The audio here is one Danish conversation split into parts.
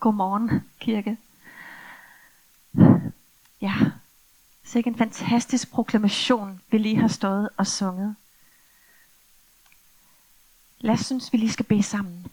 Godmorgen, kirke. Ja, sikke en fantastisk proklamation, vi lige har stået og sunget. Lad os synes, vi lige skal bede sammen.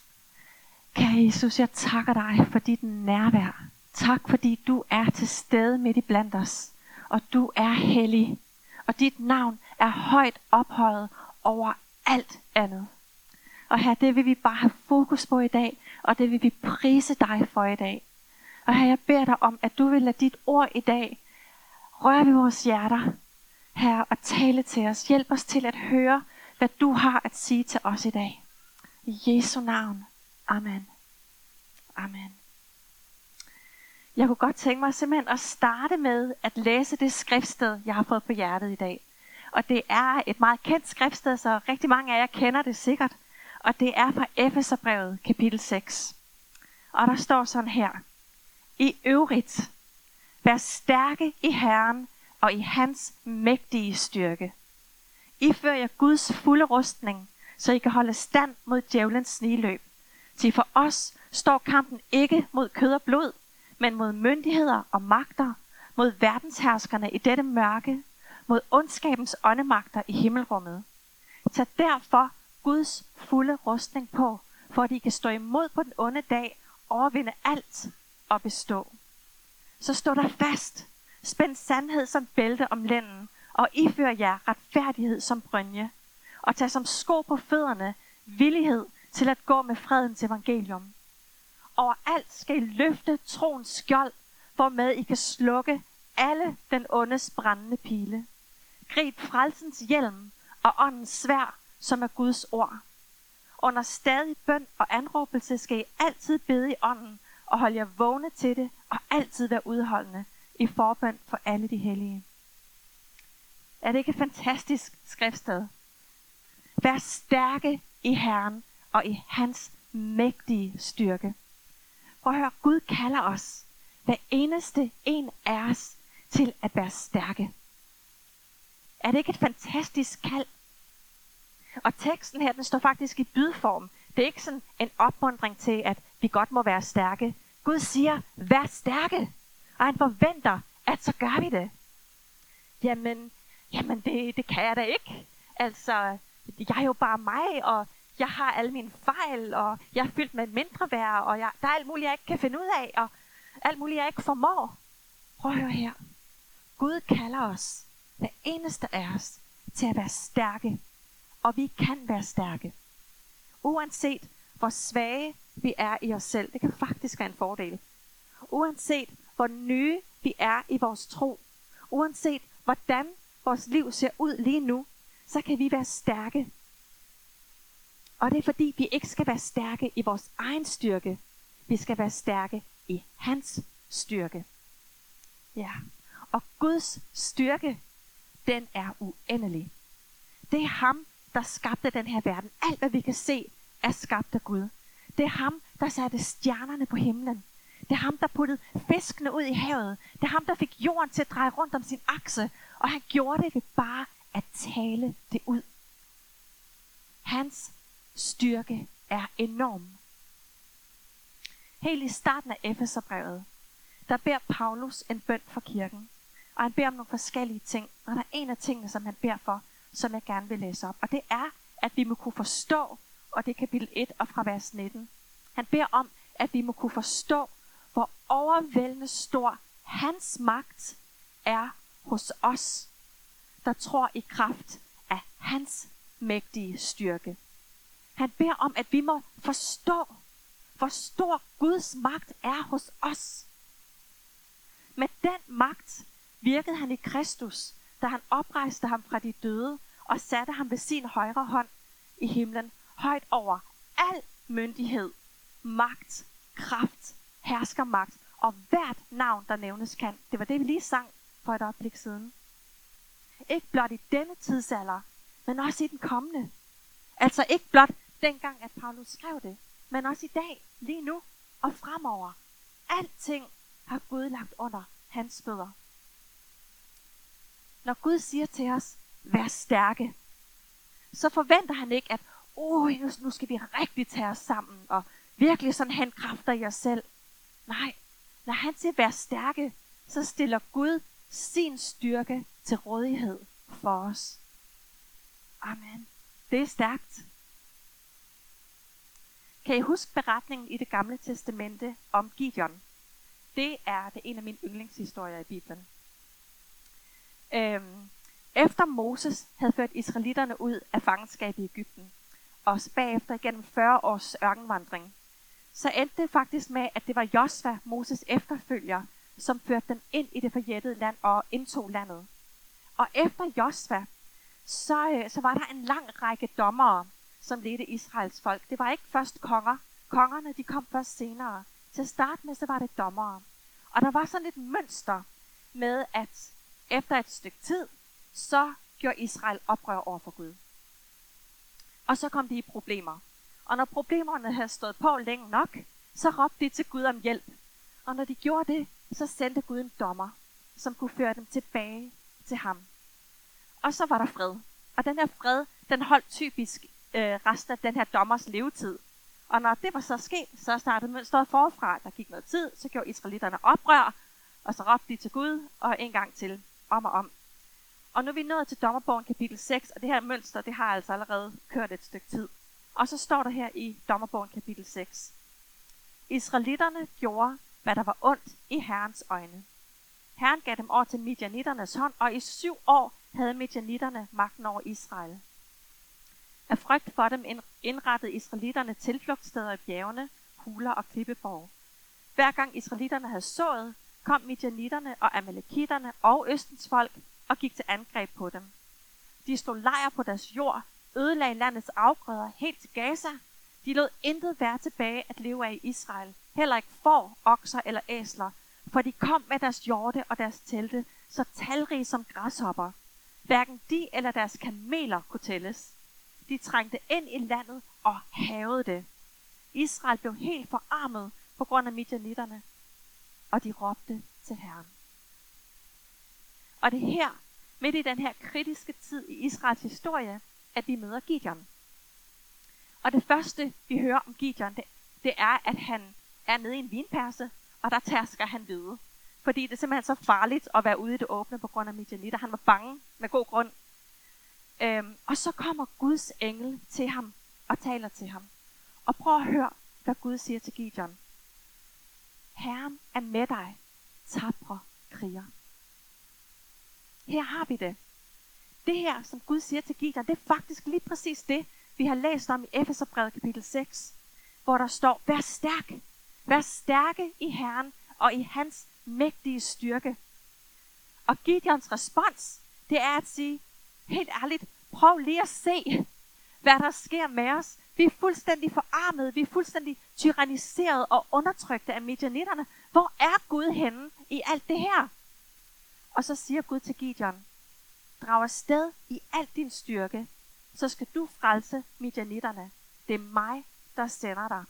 Kære Jesus, jeg takker dig for dit nærvær. Tak fordi du er til stede midt i blandt os. Og du er hellig. Og dit navn er højt ophøjet over alt andet. Og her, det vil vi bare have fokus på i dag. Og det vil vi prise dig for i dag. Og her, jeg beder dig om, at du vil lade dit ord i dag røre ved vores hjerter. Her, og tale til os. Hjælp os til at høre, hvad du har at sige til os i dag. I Jesu navn. Amen. Amen. Jeg kunne godt tænke mig simpelthen at starte med at læse det skriftsted, jeg har fået på hjertet i dag. Og det er et meget kendt skriftsted, så rigtig mange af jer kender det sikkert. Og det er fra Efeserbrevet, kapitel 6. Og der står sådan her. I øvrigt, vær stærke i Herren og i hans mægtige styrke. Ifør jer Guds fulde rustning, så I kan holde stand mod djævelens snigløb. Til for os står kampen ikke mod kød og blod, men mod myndigheder og magter, mod verdensherskerne i dette mørke, mod ondskabens åndemagter i himmelrummet. Tag derfor Guds fulde rustning på, for at I kan stå imod på den onde dag, overvinde alt og bestå. Så stå der fast, spænd sandhed som bælte om lænden, og ifør jer retfærdighed som brynje, og tag som sko på fødderne villighed til at gå med fredens evangelium. Overalt skal I løfte troens skjold, hvormed I kan slukke alle den ondes brændende pile. Grib frelsens hjelm og åndens sværd, som er Guds ord. Under stadig bøn og anråbelse skal I altid bede i ånden, og holde jer vågne til det, og altid være udholdende i forbøn for alle de hellige. Er det ikke et fantastisk skriftsted? Vær stærke i Herren og i hans mægtige styrke. Prøv at høre, Gud kalder os, hver eneste en af os, til at være stærke. Er det ikke et fantastisk kald? Og teksten her, den står faktisk i bydform. Det er ikke sådan en opmuntring til, at vi godt må være stærke. Gud siger, vær stærke. Og han forventer, at så gør vi det. Jamen det kan jeg da ikke. Altså, jeg er jo bare mig, og jeg har alle mine fejl, og jeg er fyldt med mindre værd, og der er alt muligt, jeg ikke kan finde ud af, og alt muligt, jeg ikke formår. Prøv at høre her. Gud kalder os, hver eneste af os, til at være stærke. Og vi kan være stærke. Uanset hvor svage vi er i os selv. Det kan faktisk være en fordel. Uanset hvor nye vi er i vores tro. Uanset hvordan vores liv ser ud lige nu. Så kan vi være stærke. Og det er fordi vi ikke skal være stærke i vores egen styrke. Vi skal være stærke i hans styrke. Ja. Og Guds styrke, den er uendelig. Det er ham, der skabte den her verden. Alt hvad vi kan se, er skabt af Gud. Det er ham, der satte stjernerne på himlen. Det er ham, der puttede fiskene ud i havet. Det er ham, der fik jorden til at dreje rundt om sin akse. Og han gjorde det ved bare at tale det ud. Hans styrke er enorm. Helt i starten af Efeserbrevet, der beder Paulus en bøn for kirken. Og han beder om nogle forskellige ting. Og der er en af tingene, som han beder for, som jeg gerne vil læse op. Og det er, at vi må kunne forstå, og det er kapitel 1 og fra vers 19. Han beder om, at vi må kunne forstå, hvor overvældende stor hans magt er hos os, der tror i kraft af hans mægtige styrke. Han beder om, at vi må forstå, hvor stor Guds magt er hos os. Med den magt virkede han i Kristus, da han oprejste ham fra de døde og satte ham ved sin højre hånd i himlen, højt over al myndighed, magt, kraft, herskermagt og hvert navn, der nævnes kan. Det var det, vi lige sang for et øjeblik siden. Ikke blot i denne tidsalder, men også i den kommende. Altså ikke blot dengang, at Paulus skrev det, men også i dag, lige nu og fremover. Alting har Gud lagt under hans fødder. Når Gud siger til os, vær stærke, så forventer han ikke, at nu skal vi rigtig tage os sammen, og virkelig sådan hente kræfter i os selv. Nej, når han siger, vær stærke, så stiller Gud sin styrke til rådighed for os. Amen. Det er stærkt. Kan I huske beretningen i Det Gamle Testamente om Gideon? Det er en af mine yndlingshistorier i Bibelen. Efter Moses havde ført israelitterne ud af fangenskab i Egypten, og bagefter igennem 40 års ørkenvandring, så endte det faktisk med, at det var Josva, Moses efterfølger, som førte dem ind i det forjættede land og indtog landet. Og efter Josva, så var der en lang række dommere, som ledte Israels folk. Det var ikke først konger. Kongerne, de kom først senere. Til at starte med, så var det dommere. Og der var sådan et mønster med, at efter et stykke tid, så gjorde Israel oprør over for Gud. Og så kom de i problemer. Og når problemerne havde stået på længe nok, så råbte de til Gud om hjælp. Og når de gjorde det, så sendte Gud en dommer, som kunne føre dem tilbage til ham. Og så var der fred. Og den her fred, den holdt typisk resten af den her dommers levetid. Og når det var så sket, så startede mønstret forfra. Der gik noget tid, så gjorde israelitterne oprør, og så råbte de til Gud, og en gang til, om og om. Og nu er vi nået til Dommerbogen kapitel 6, og det her mønster, det har altså allerede kørt et stykke tid. Og så står der her i Dommerbogen kapitel 6. Israelitterne gjorde, hvad der var ondt i Herrens øjne. Herren gav dem over til midjanitternes hånd, og i 7 år havde midjanitterne magten over Israel. Af frygt for dem indrettede israelitterne tilflugtssteder i bjergene, huler og klippeborg. Hver gang israelitterne havde sået, kom midjanitterne og amalekitterne og østens folk og gik til angreb på dem. De slog lejr på deres jord, ødelagde landets afgrøder helt til Gaza. De lod intet være tilbage at leve af i Israel, heller ikke får, okser eller æsler, for de kom med deres hjorte og deres telte, så talrige som græshopper. Hverken de eller deres kameler kunne tælles. De trængte ind i landet og hærgede det. Israel blev helt forarmet på grund af midjanitterne, og de råbte til Herren. Og det er her, midt i den her kritiske tid i Israels historie, at vi møder Gideon. Og det første, vi hører om Gideon, det er, at han er nede i en vinperse, og der tærsker han hvide. Fordi det er simpelthen så farligt at være ude i det åbne på grund af midjanitter. Han var bange med god grund. Og så kommer Guds engel til ham og taler til ham. Og prøv at høre, hvad Gud siger til Gideon. Herren er med dig, tapre kriger. Her har vi det. Det her, som Gud siger til Gideon, det er faktisk lige præcis det, vi har læst om i Efeserbrevet kapitel 6, hvor der står, vær stærk. Vær stærke i Herren og i hans mægtige styrke. Og Gideons respons, det er at sige, helt ærligt, prøv lige at se, hvad der sker med os. Vi er fuldstændig forarmede, vi er fuldstændig tyranniseret og undertrykte af midjanitterne. Hvor er Gud henne i alt det her? Og så siger Gud til Gideon, drag afsted i al din styrke, så skal du frelse midjanitterne. Det er mig, der sender dig.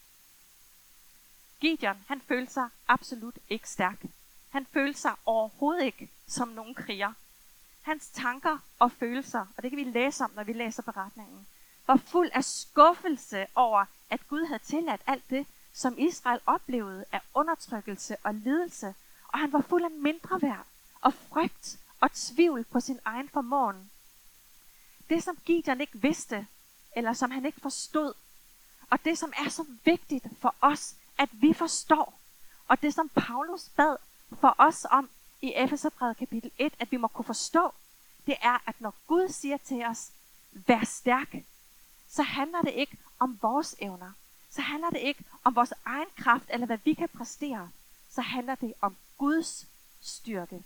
Gideon, han følte sig absolut ikke stærk. Han følte sig overhovedet ikke som nogen kriger. Hans tanker og følelser, og det kan vi læse om, når vi læser beretningen, var fuld af skuffelse over, at Gud havde tilladt alt det, som Israel oplevede af undertrykkelse og lidelse. Og han var fuld af mindreværd og frygt og tvivl på sin egen formåen. Det, som Gideon ikke vidste, eller som han ikke forstod, og det, som er så vigtigt for os, at vi forstår, og det, som Paulus bad for os om i Efeserbrevet kapitel 1, at vi må kunne forstå, det er, at når Gud siger til os, vær stærk, så handler det ikke om vores evner. Så handler det ikke om vores egen kraft, eller hvad vi kan præstere. Så handler det om Guds styrke.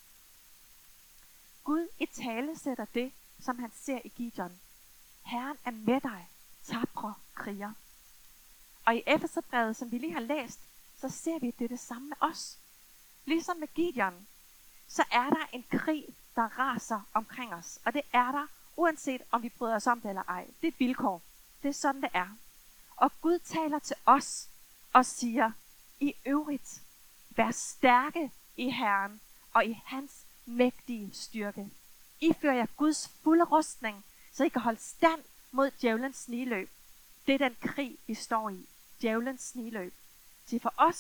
Gud i tale sætter det, som han ser i Gideon. Herren er med dig, tapre kriger. Og i Efeserbrevet, som vi lige har læst, så ser vi, at det er det samme med os. Ligesom med Gideon, så er der en krig, der raser omkring os. Og det er der, uanset om vi bryder os om det eller ej. Det er et vilkår. Det er sådan, det er. Og Gud taler til os og siger, i øvrigt, vær stærke i Herren og i hans mægtige styrke. I fører jer Guds fulde rustning, så I kan holde stand mod djævelens snigløb. Det er den krig, vi står i. Djævelens snigløb. Til for os,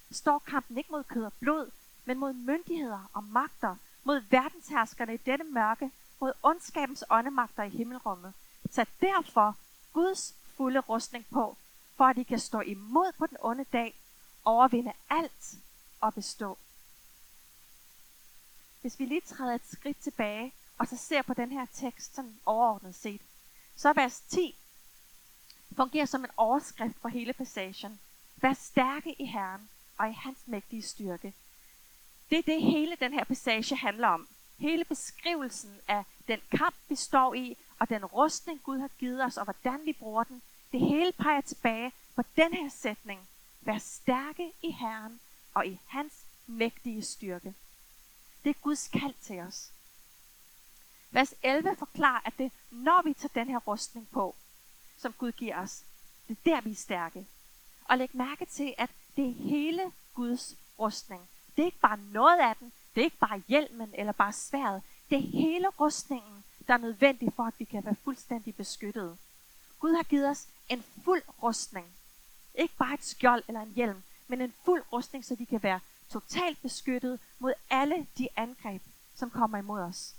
står kampen ikke mod kød og blod, men mod myndigheder og magter, mod verdensherskerne i dette mørke, mod ondskabens åndemagter i himmelrummet. Tag derfor Guds fulde rustning på, for at I kan stå imod på den onde dag, overvinde alt og bestå. Hvis vi lige træder et skridt tilbage, og så ser på den her tekst sådan overordnet set, så vers 10 fungerer som en overskrift for hele passagen. Vær stærke i Herren og i hans mægtige styrke. Det er det hele den her passage handler om. Hele beskrivelsen af den kamp, vi står i, og den rustning, Gud har givet os, og hvordan vi bruger den. Det hele peger tilbage på den her sætning. Vær stærke i Herren og i hans mægtige styrke. Det er Guds kald til os. Vers 11 forklarer, at det når vi tager den her rustning på, som Gud giver os, det er der, vi er stærke. Og læg mærke til, at det er hele Guds rustning. Det er ikke bare noget af den. Det er ikke bare hjelmen eller bare sværdet. Det er hele rustningen, der er nødvendig for, at vi kan være fuldstændig beskyttet. Gud har givet os en fuld rustning. Ikke bare et skjold eller en hjelm, men en fuld rustning, så vi kan være totalt beskyttet mod alle de angreb, som kommer imod os.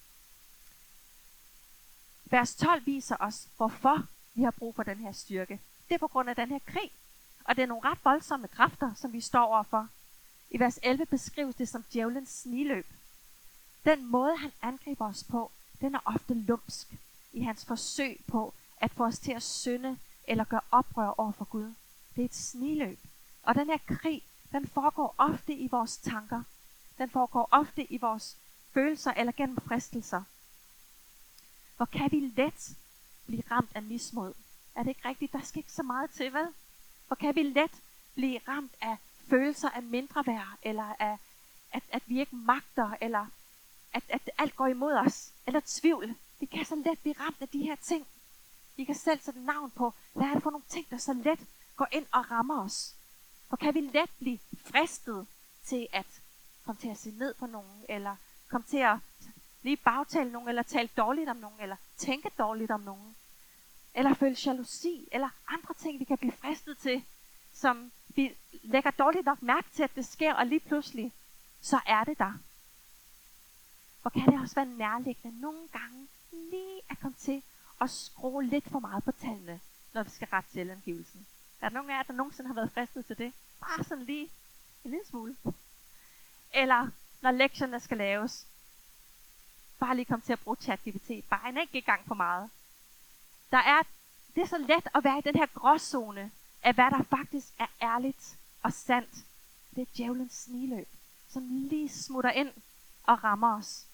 Vers 12 viser os, hvorfor vi har brug for den her styrke. Det er på grund af den her krig. Og det er nogle ret voldsomme kræfter, som vi står overfor. I vers 11 beskrives det som djævelens sniløb. Den måde, han angriber os på, den er ofte lumsk i hans forsøg på at få os til at synde eller gøre oprør over for Gud. Det er et sniløb. Og den her krig, den foregår ofte i vores tanker. Den foregår ofte i vores følelser eller gennem fristelser. Hvor kan vi let blive ramt af mismod? Er det ikke rigtigt? Der skal ikke så meget til, vel? Hvor kan vi let blive ramt af følelser af mindreværd, eller af, at vi ikke magter, eller at alt går imod os, eller tvivl. Vi kan så let blive ramt af de her ting. Vi kan selv sætte navn på, hvad er det for nogle ting, der så let går ind og rammer os. Hvor kan vi let blive fristet til at komme til at se ned på nogen, eller komme til at lige bagtale nogen, eller tale dårligt om nogen, eller tænke dårligt om nogen. Eller føle jalousi, eller andre ting, vi kan blive fristet til, som vi lægger dårligt nok mærke til, at det sker, og lige pludselig, så er det der. Hvor kan det også være nærliggende nogle gange lige at komme til at skrue lidt for meget på tallene, når vi skal rette selvangivelsen. Er der nogen af jer, der nogensinde har været fristet til det? Bare sådan lige en lille smule. Eller når lektionerne skal laves, bare lige komme til at bruge ChatGPT. Bare en enkelt gang for meget. Det er så let at være i den her gråzone af, hvad der faktisk er ærligt og sandt. Det er djævelens sniløb, som lige smutter ind og rammer os.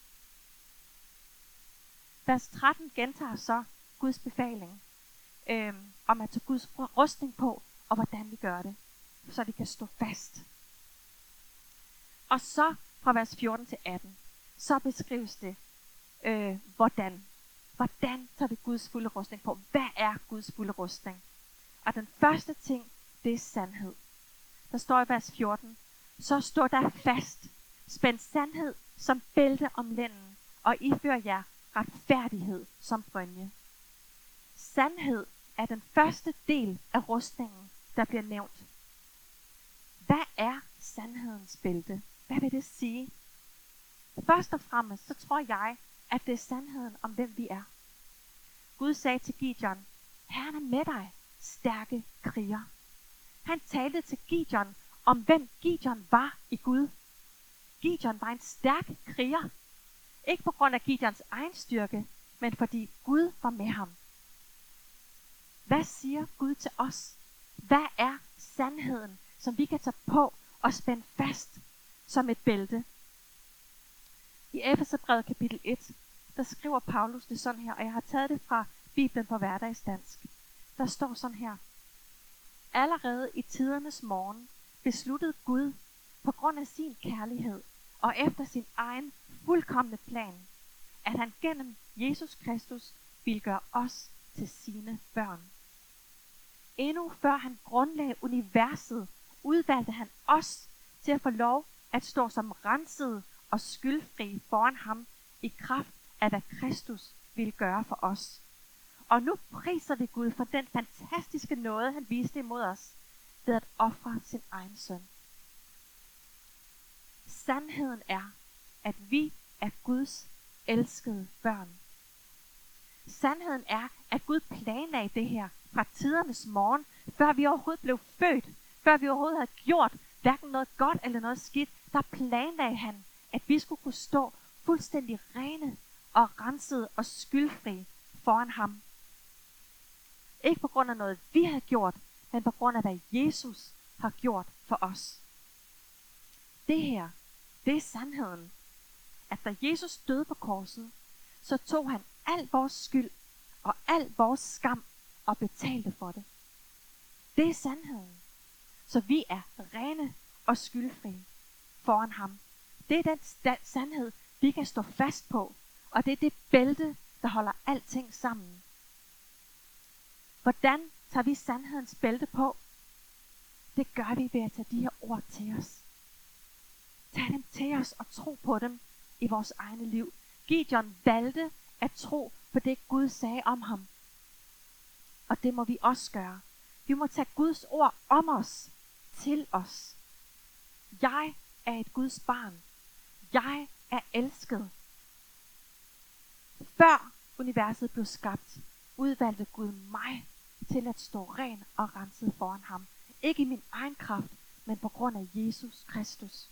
Vers 13 gentager så Guds befaling om at tage Guds rustning på, og hvordan vi gør det, så vi kan stå fast. Og så fra vers 14 til 18, så beskrives det, hvordan. Hvordan tager vi Guds fulde rustning på? Hvad er Guds fulde rustning? Og den første ting, det er sandhed. Der står i vers 14, så stå der fast, spænd sandhed som bælte om lænden, og ifør jer retfærdighed som brynje. Sandhed er den første del af rustningen, der bliver nævnt. Hvad er sandhedens bælte? Hvad vil det sige? Først og fremmest, så tror jeg, at det er sandheden om, hvem vi er. Gud sagde til Gideon, Herren er med dig, stærke kriger. Han talte til Gideon om, hvem Gideon var i Gud. Gideon var en stærk kriger. Ikke på grund af Gideons egen styrke, men fordi Gud var med ham. Hvad siger Gud til os? Hvad er sandheden, som vi kan tage på og spænde fast som et bælte? I Efeserbrevet kapitel 1, der skriver Paulus det sådan her, og jeg har taget det fra Bibelen på hverdagsdansk. Der står sådan her. Allerede i tidernes morgen besluttede Gud på grund af sin kærlighed og efter sin egen fuldkomne plan, at han gennem Jesus Kristus ville gøre os til sine børn. Endnu før han grundlagde universet, udvalgte han os til at få lov at stå som rensede og skyldfri foran ham i kraft af, hvad Kristus ville gøre for os. Og nu priser vi Gud for den fantastiske nåde, han viste imod os, ved at ofre sin egen søn. Sandheden er, at vi er Guds elskede børn. Sandheden er, at Gud planlagde det her fra tidernes morgen, før vi overhovedet blev født, før vi overhovedet havde gjort hverken noget godt eller noget skidt. Der planlagde han, at vi skulle kunne stå fuldstændig rene og rensede og skyldfri foran ham. Ikke på grund af noget, vi havde gjort, men på grund af, hvad Jesus har gjort for os. Det her, det er sandheden, at da Jesus døde på korset, så tog han al vores skyld og al vores skam og betalte for det. Det er sandheden. Så vi er rene og skyldfri foran ham. Det er den sandhed, vi kan stå fast på, og det er det bælte, der holder alting sammen. Hvordan tager vi sandhedens bælte på? Det gør vi ved at tage de her ord til os. Tag dem til os og tro på dem i vores egne liv. Gideon valgte at tro på det, Gud sagde om ham. Og det må vi også gøre. Vi må tage Guds ord om os til os. Jeg er et Guds barn. Jeg er elsket. Før universet blev skabt, udvalgte Gud mig til at stå ren og renset foran ham. Ikke i min egen kraft, men på grund af Jesus Kristus.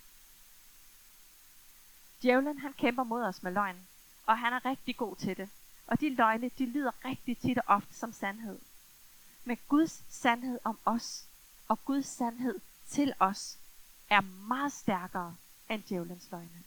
Djævlen, han kæmper mod os med løgn, og han er rigtig god til det. Og de løgne, de lyder rigtig tit og ofte som sandhed. Men Guds sandhed om os, og Guds sandhed til os, er meget stærkere end djævelens løgne.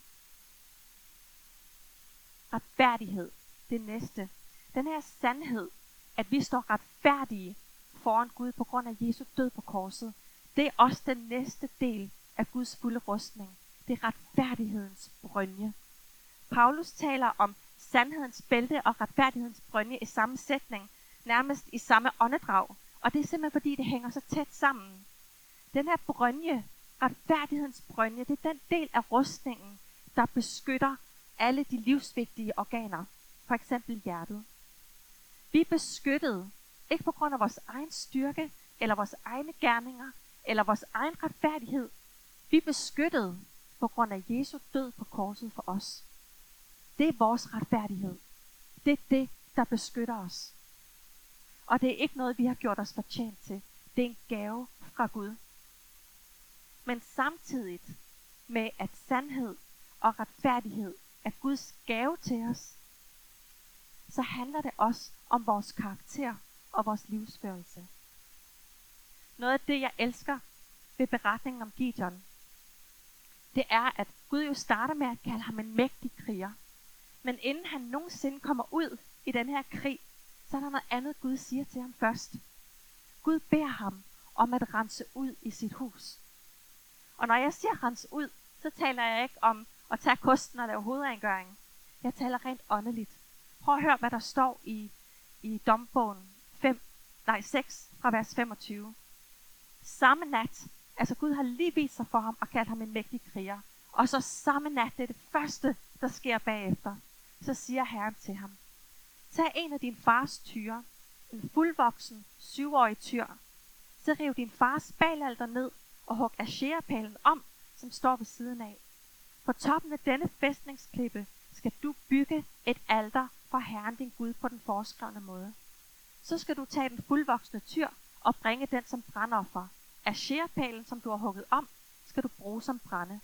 Retfærdighed, det næste. Den her sandhed, at vi står retfærdige foran Gud på grund af Jesu død på korset, det er også den næste del af Guds fulde rustning. Det er retfærdighedens brynje. Paulus taler om sandhedens bælte og retfærdighedens brynje i samme sætning, nærmest i samme åndedrag. Og det er simpelthen fordi, det hænger så tæt sammen. Den her brynje, retfærdighedens brynje, det er den del af rustningen, der beskytter alle de livsvigtige organer. For eksempel hjertet. Vi er beskyttet, ikke på grund af vores egen styrke, eller vores egne gerninger, eller vores egen retfærdighed. Vi er beskyttet på grund af Jesu død på korset for os. Det er vores retfærdighed. Det er det, der beskytter os. Og det er ikke noget, vi har gjort os fortjent til. Det er en gave fra Gud. Men samtidig med, at sandhed og retfærdighed er Guds gave til os, så handler det også om vores karakter og vores livsførelse. Noget af det, jeg elsker ved beretningen om Gideon, det er, at Gud jo starter med at kalde ham en mægtig kriger. Men inden han nogensinde kommer ud i den her krig, så er der noget andet, Gud siger til ham først. Gud beder ham om at rense ud i sit hus. Og når jeg siger rense ud, så taler jeg ikke om at tage kosten og lave hovedrengøring. Jeg taler rent åndeligt. Prøv at høre, hvad der står i Dombogen 6 fra vers 25. Samme nat, altså Gud har lige vist sig for ham og kaldt ham en mægtig kriger. Og så samme nat, det er det første, der sker bagefter. Så siger Herren til ham, tag en af din fars tyre, en fuldvoksen 7-årig tyr. Så riv din fars balalter ned og hug Asherapælen om, som står ved siden af. På toppen af denne fæstningsklippe skal du bygge et alter for Herren din Gud på den foreskrevne måde. Så skal du tage den fuldvoksne tyr og bringe den som brandoffer. Asherapælen, som du har hugget om, skal du bruge som brænde.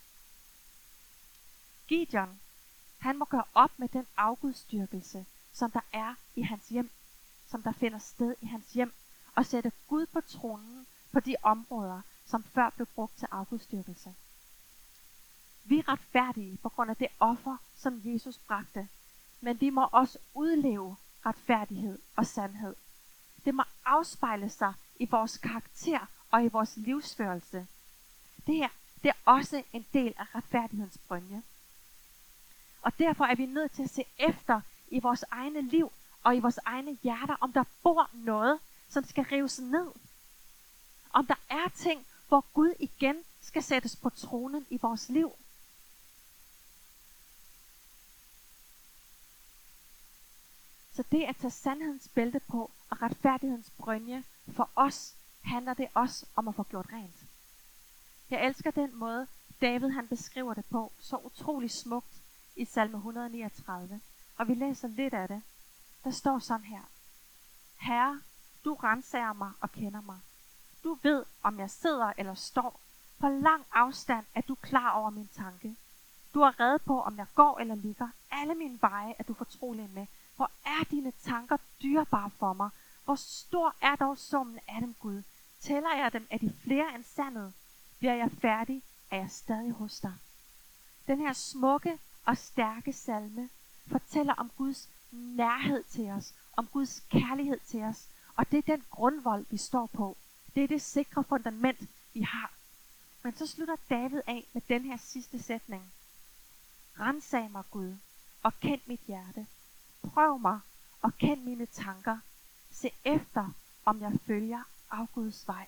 Gideon, han må gøre op med den afgudstyrkelse, som der er i hans hjem, som der finder sted i hans hjem, og sætte Gud på tronen på de områder, som før blev brugt til afgudstyrkelse. Vi er retfærdige på grund af det offer, som Jesus bragte, men vi må også udleve retfærdighed og sandhed. Det må afspejle sig i vores karakter og i vores livsførelse. Det her, det er også en del af retfærdighedens brynje. Og derfor er vi nødt til at se efter i vores egne liv og i vores egne hjerter, om der bor noget, som skal rives ned. Om der er ting, hvor Gud igen skal sættes på tronen i vores liv. Så det at tage sandhedens bælte på og retfærdighedens brynje, for os handler det også om at få gjort rent. Jeg elsker den måde, David han beskriver det på så utrolig smukt i salme 139. Og vi læser lidt af det. Der står sådan her. Herre, du renser mig og kender mig. Du ved, om jeg sidder eller står. På lang afstand er du klar over min tanke. Du er rede på, om jeg går eller ligger. Alle mine veje er du fortrolig med. Hvor er dine tanker dyrebare for mig? Hvor stor er dog summen af dem, Gud? Tæller jeg dem, er de flere end sandet? Bliver jeg færdig, er jeg stadig hos dig. Den her smukke og stærke salme fortæller om Guds nærhed til os, om Guds kærlighed til os, og det er den grundvold, vi står på. Det er det sikre fundament, vi har. Men så slutter David af med den her sidste sætning. Rensag mig, Gud, og kend mit hjerte. Prøv mig, og kend mine tanker. Se efter, om jeg følger afguds vej.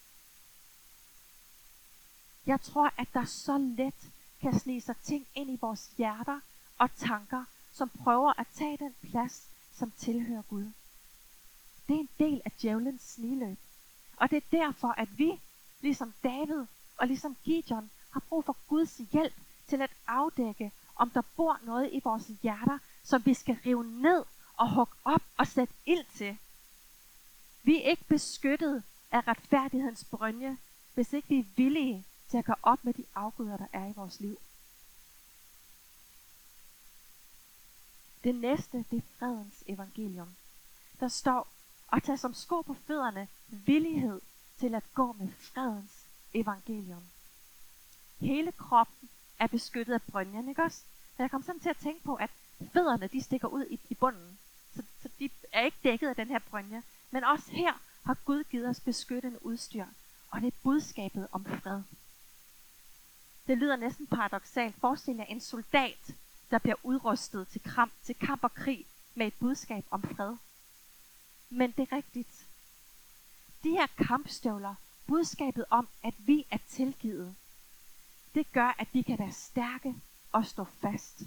Jeg tror, at der så let kan snige sig ting ind i vores hjerter og tanker, som prøver at tage den plads, som tilhører Gud. Det er en del af djævelens snigløb. Og det er derfor, at vi, ligesom David og ligesom Gideon, har brug for Guds hjælp til at afdække, om der bor noget i vores hjerter, som vi skal rive ned og hugge op og sætte ild til. Vi er ikke beskyttet af retfærdighedens brynje, hvis ikke vi er villige til at gøre op med de afguder, der er i vores liv. Det næste, det er fredens evangelium. Der står, at tage som sko på fødderne villighed til at gå med fredens evangelium. Hele kroppen er beskyttet af brynjen, ikke også? Men jeg kom sådan til at tænke på, at fødderne, de stikker ud i bunden. Så de er ikke dækket af den her brynje. Men også her har Gud givet os beskyttende udstyr. Og det er budskabet om fred. Det lyder næsten paradoksalt. Forestil jer en soldat, der bliver udrustet til kamp og krig med et budskab om fred. Men det er rigtigt. De her kampstøvler, budskabet om, at vi er tilgivet, det gør, at vi kan være stærke og stå fast.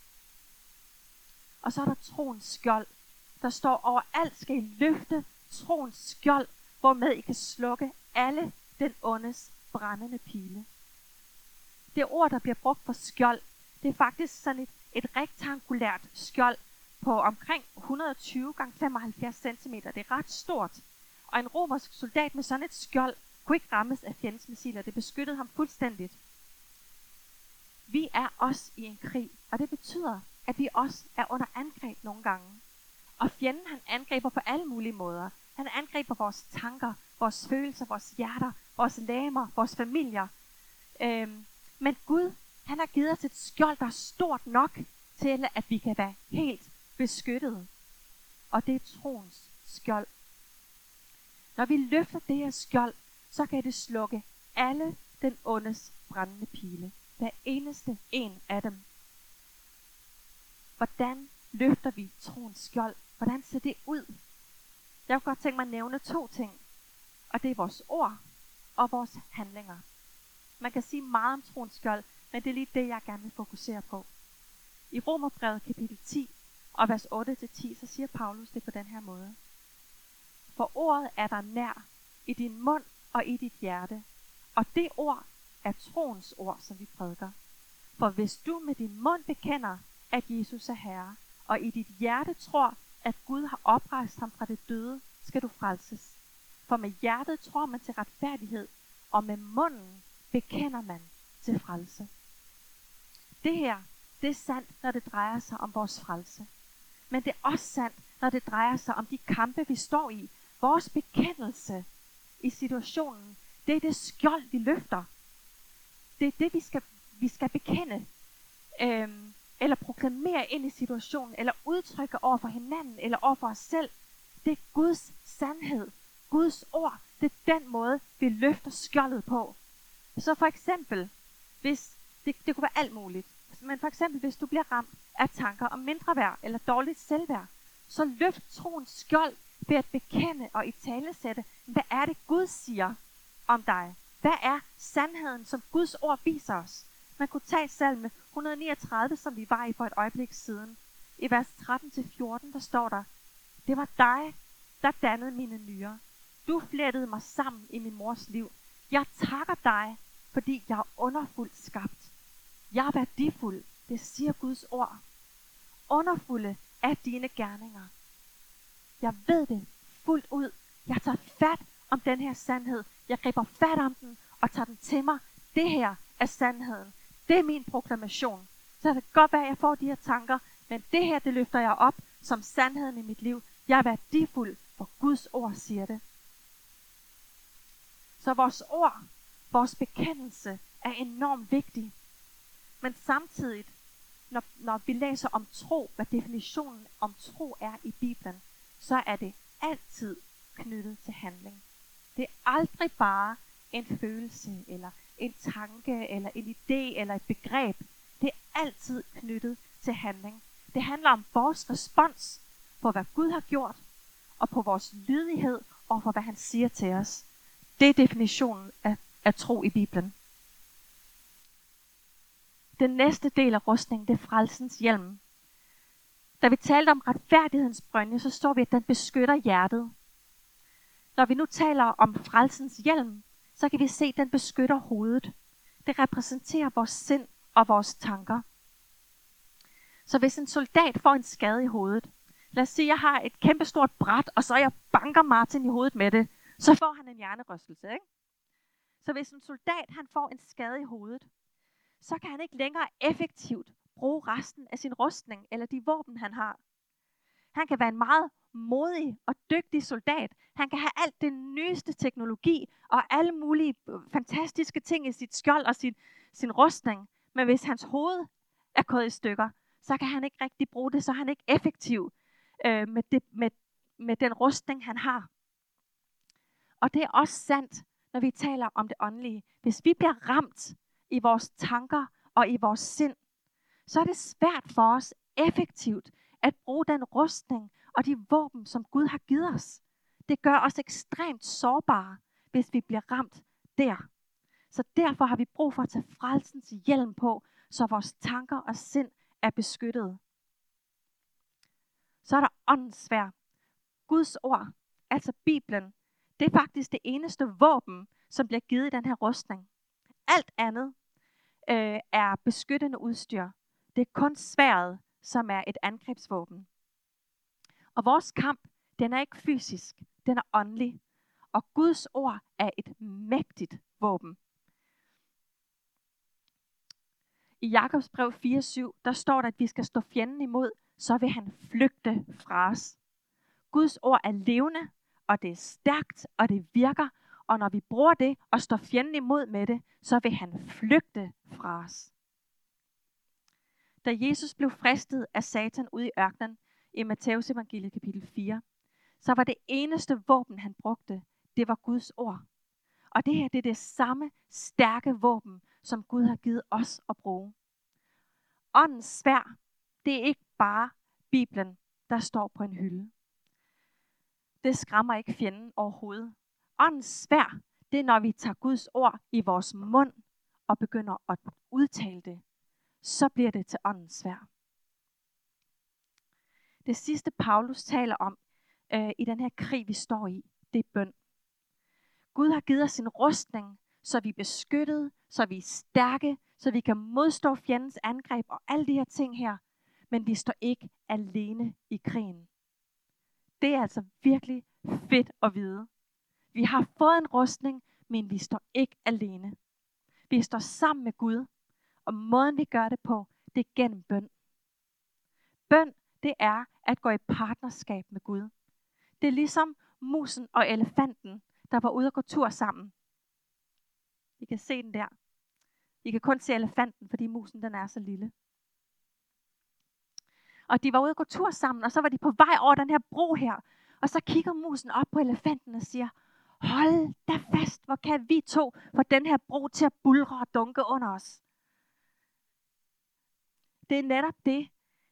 Og så er der troens skjold. Der står overalt skal I løfte troens skjold, hvormed I kan slukke alle den ondes brændende pile. Det ord, der bliver brugt for skjold, det er faktisk sådan et rektangulært skjold på omkring 120 x 75 cm. Det er ret stort. Og en romersk soldat med sådan et skjold kunne ikke rammes af fjendens missiler. Det beskyttede ham fuldstændigt. Vi er også i en krig, og det betyder, at vi også er under angreb nogle gange. Og fjenden, han angriber på alle mulige måder. Han angriber vores tanker, vores følelser, vores hjerter, vores legemer, vores familier. Men Gud, han har givet os et skjold, der er stort nok til, at vi kan være helt beskyttet. Og det er troens skjold. Når vi løfter det her skjold, så kan det slukke alle den ondes brændende pile. Hver eneste en af dem. Hvordan løfter vi troens skjold? Hvordan ser det ud? Jeg kunne godt tænke mig at nævne 2 ting. Og det er vores ord og vores handlinger. Man kan sige meget om troens skjold, men det er lige det, jeg gerne vil fokusere på. I Romerbrevet kapitel 10 og vers 8-10, så siger Paulus det på den her måde. For ordet er der nær i din mund og i dit hjerte, og det ord er troens ord, som vi prædiker. For hvis du med din mund bekender, at Jesus er Herre, og i dit hjerte tror, at Gud har oprejst ham fra det døde, skal du frelses. For med hjertet tror man til retfærdighed, og med munden bekender man til frelse. Det her, det er sandt, når det drejer sig om vores frelse. Men det er også sandt, når det drejer sig om de kampe, vi står i. Vores bekendelse i situationen, det er det skjold, vi løfter. Det er det, vi skal bekende. Eller proklamere ind i situationen, eller udtrykke over for hinanden, eller over for os selv. Det er Guds sandhed, Guds ord. Det er den måde, vi løfter skjoldet på. Så for eksempel, hvis det kunne være alt muligt, men for eksempel, hvis du bliver ramt af tanker om mindre værd eller dårligt selvværd, så løft troens skjold ved at bekende og italesætte, hvad er det Gud siger om dig? Hvad er sandheden, som Guds ord viser os? Man kunne tage salme 139, som vi var i for et øjeblik siden. I vers 13-14, der står der, det var dig, der dannede mine nyrer. Du flettede mig sammen i min mors liv. Jeg takker dig, fordi jeg er underfuldt skabt. Jeg er værdifuld, det siger Guds ord. Underfulde af dine gerninger. Jeg ved det fuldt ud. Jeg tager fat om den her sandhed. Jeg griber fat om den og tager den til mig. Det her er sandheden. Det er min proklamation. Så det kan godt være, at jeg får de her tanker, men det her, det løfter jeg op som sandheden i mit liv. Jeg er værdifuld, for Guds ord siger det. Så vores ord, vores bekendelse er enormt vigtig. Men samtidig, når vi læser om tro, hvad definitionen om tro er i Bibelen, så er det altid knyttet til handling. Det er aldrig bare en følelse, eller en tanke, eller en idé, eller et begreb. Det er altid knyttet til handling. Det handler om vores respons på, hvad Gud har gjort, og på vores lydighed, og for hvad han siger til os. Det er definitionen af tro i Bibelen. Den næste del af rustningen, det er frelsens hjelm. Da vi talte om retfærdighedens brynje, så står vi, at den beskytter hjertet. Når vi nu taler om frelsens hjelm, så kan vi se, at den beskytter hovedet. Det repræsenterer vores sind og vores tanker. Så hvis en soldat får en skade i hovedet, lad os sige, at jeg har et kæmpestort bræt, og så jeg banker Martin i hovedet med det, så får han en hjernerystelse, ikke? Så hvis en soldat han får en skade i hovedet, så kan han ikke længere effektivt bruge resten af sin rustning, eller de våben, han har. Han kan være en meget modig og dygtig soldat. Han kan have alt det nyeste teknologi, og alle mulige fantastiske ting i sit skjold og sin rustning. Men hvis hans hoved er gået i stykker, så kan han ikke rigtig bruge det, så er han ikke effektiv med den rustning, han har. Og det er også sandt, når vi taler om det åndelige. Hvis vi bliver ramt i vores tanker og i vores sind, så er det svært for os effektivt at bruge den rustning og de våben, som Gud har givet os. Det gør os ekstremt sårbare, hvis vi bliver ramt der. Så derfor har vi brug for at tage frelsens hjelm på, så vores tanker og sind er beskyttet. Så er der åndens sværd. Guds ord, altså Bibelen, det er faktisk det eneste våben, som bliver givet i den her rustning. Alt andet er beskyttende udstyr. Det er kun sværdet, som er et angrebsvåben. Og vores kamp, den er ikke fysisk, den er åndelig. Og Guds ord er et mægtigt våben. I Jakobs brev 4:7, der står der, at vi skal stå fjenden imod, så vil han flygte fra os. Guds ord er levende, og det er stærkt, og det virker. Og når vi bruger det og står fjenden imod med det, så vil han flygte fra os. Da Jesus blev fristet af Satan ude i ørkenen i Matteus evangeliet kapitel 4, så var det eneste våben, han brugte, det var Guds ord. Og det her, det er det samme stærke våben, som Gud har givet os at bruge. Åndens sværd, det er ikke bare Bibelen, der står på en hylde. Det skræmmer ikke fjenden overhovedet. Åndens sværd, det er når vi tager Guds ord i vores mund og begynder at udtale det. Så bliver det til åndens sværd. Det sidste Paulus taler om i den her krig, vi står i, det er bøn. Gud har givet os sin rustning, så vi er beskyttet, så vi er stærke, så vi kan modstå fjendens angreb og alle de her ting her. Men vi står ikke alene i krigen. Det er altså virkelig fedt at vide. Vi har fået en rustning, men vi står ikke alene. Vi står sammen med Gud, og måden vi gør det på, det er gennem bøn. Bøn, det er at gå i partnerskab med Gud. Det er ligesom musen og elefanten, der var ude og gå tur sammen. I kan se den der. I kan kun se elefanten, fordi musen den er så lille. Og de var ude og gå tur sammen, og så var de på vej over den her bro her. Og så kigger musen op på elefanten og siger, hold da fast, hvor kan vi to få den her bro til at bulre og dunke under os. Det er netop det,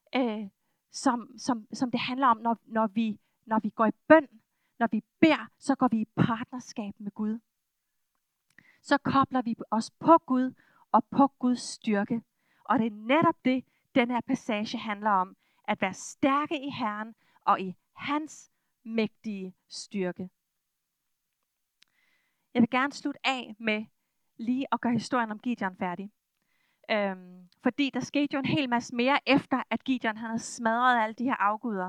som det handler om, når vi går i bøn, når vi beder, så går vi i partnerskab med Gud. Så kobler vi os på Gud og på Guds styrke. Og det er netop det, den her passage handler om. At være stærke i Herren og i hans mægtige styrke. Jeg vil gerne slutte af med lige at gøre historien om Gideon færdig. Fordi der skete jo en hel masse mere efter, at Gideon havde smadret alle de her afguder.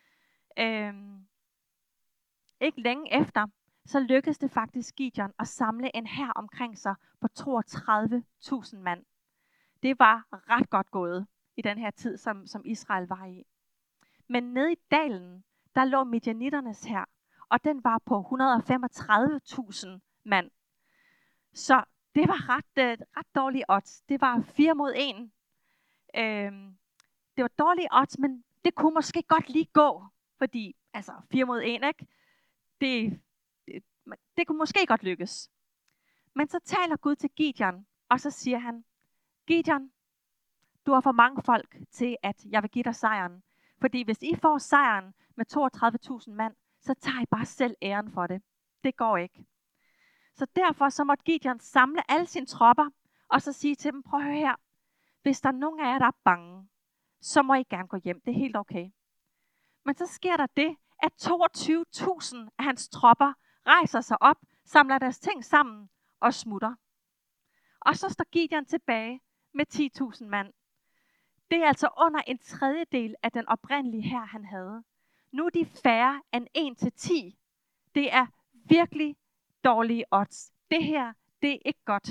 Ikke længe efter, så lykkedes det faktisk Gideon at samle en hær omkring sig på 32.000 mand. Det var ret godt gået i den her tid, som Israel var i. Men nede i dalen, der lå Midianitternes hær, og den var på 135.000 mand. Så det var ret dårlige odds. Det var 4 mod 1. Det var dårlige odds, men det kunne måske godt lige gå. Fordi, 4 mod 1, ikke? Det kunne måske godt lykkes. Men så taler Gud til Gideon, og så siger han, Gideon, du har for mange folk til, at jeg vil give dig sejren. Fordi hvis I får sejren med 32.000 mand, så tager I bare selv æren for det. Det går ikke. Så derfor så måtte Gideon samle alle sine tropper, og så sige til dem, prøv at høre her. Hvis der er nogen af jer, der er bange, så må I gerne gå hjem. Det er helt okay. Men så sker der det, at 22.000 af hans tropper rejser sig op, samler deres ting sammen og smutter. Og så står Gideon tilbage med 10.000 mand. Det er altså under en tredjedel af den oprindelige hær, han havde. Nu er de færre end 1-10. Det er virkelig dårlige odds. Det her, det er ikke godt.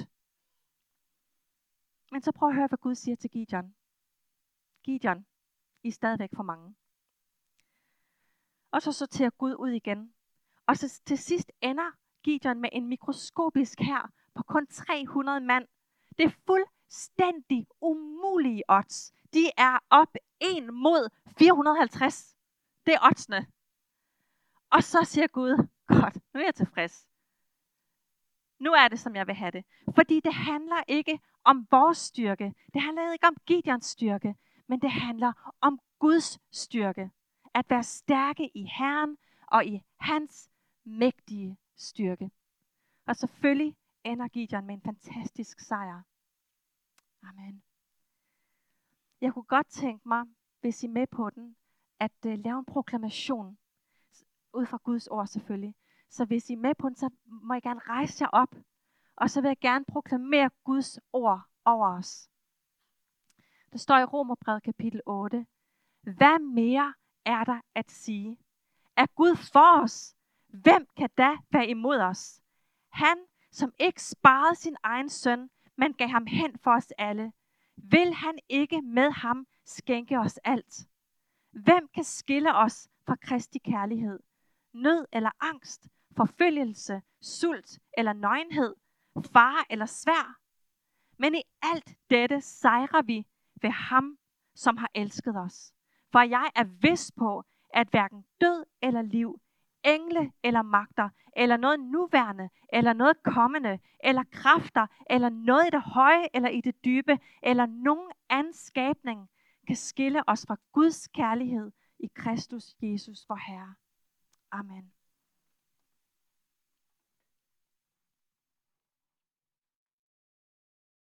Men så prøv at høre, hvad Gud siger til Gideon. Gideon, I er stadigvæk for mange. Og så sorterer Gud ud igen. Og så til sidst ender Gideon med en mikroskopisk hær på kun 300 mand. Det er fuldstændig umulige odds. De er op 1 mod 450. Det er oddsene. Og så siger Gud, godt, nu er jeg tilfreds. Nu er det, som jeg vil have det. Fordi det handler ikke om vores styrke. Det handler ikke om Gideons styrke. Men det handler om Guds styrke. At være stærke i Herren og i hans mægtige styrke. Og selvfølgelig ender Gideon med en fantastisk sejr. Amen. Jeg kunne godt tænke mig, hvis I er med på den, at lave en proklamation. Ud fra Guds ord selvfølgelig. Så hvis I er med på den, så må I gerne rejse jer op. Og så vil jeg gerne proklamere Guds ord over os. Der står i Romerbrevet kapitel 8. Hvad mere er der at sige? Er Gud for os? Hvem kan da være imod os? Han, som ikke sparede sin egen søn, men gav ham hen for os alle. Vil han ikke med ham skænke os alt? Hvem kan skille os fra Kristi kærlighed? Nød eller angst, forfølgelse, sult eller nøgenhed, fare eller sværd? Men i alt dette sejrer vi ved ham, som har elsket os. For jeg er vidst på, at hverken død eller liv, engle eller magter, eller noget nuværende, eller noget kommende, eller kræfter, eller noget i det høje, eller i det dybe, eller nogen anden skabning, kan skille os fra Guds kærlighed i Kristus Jesus vor Herre. Amen.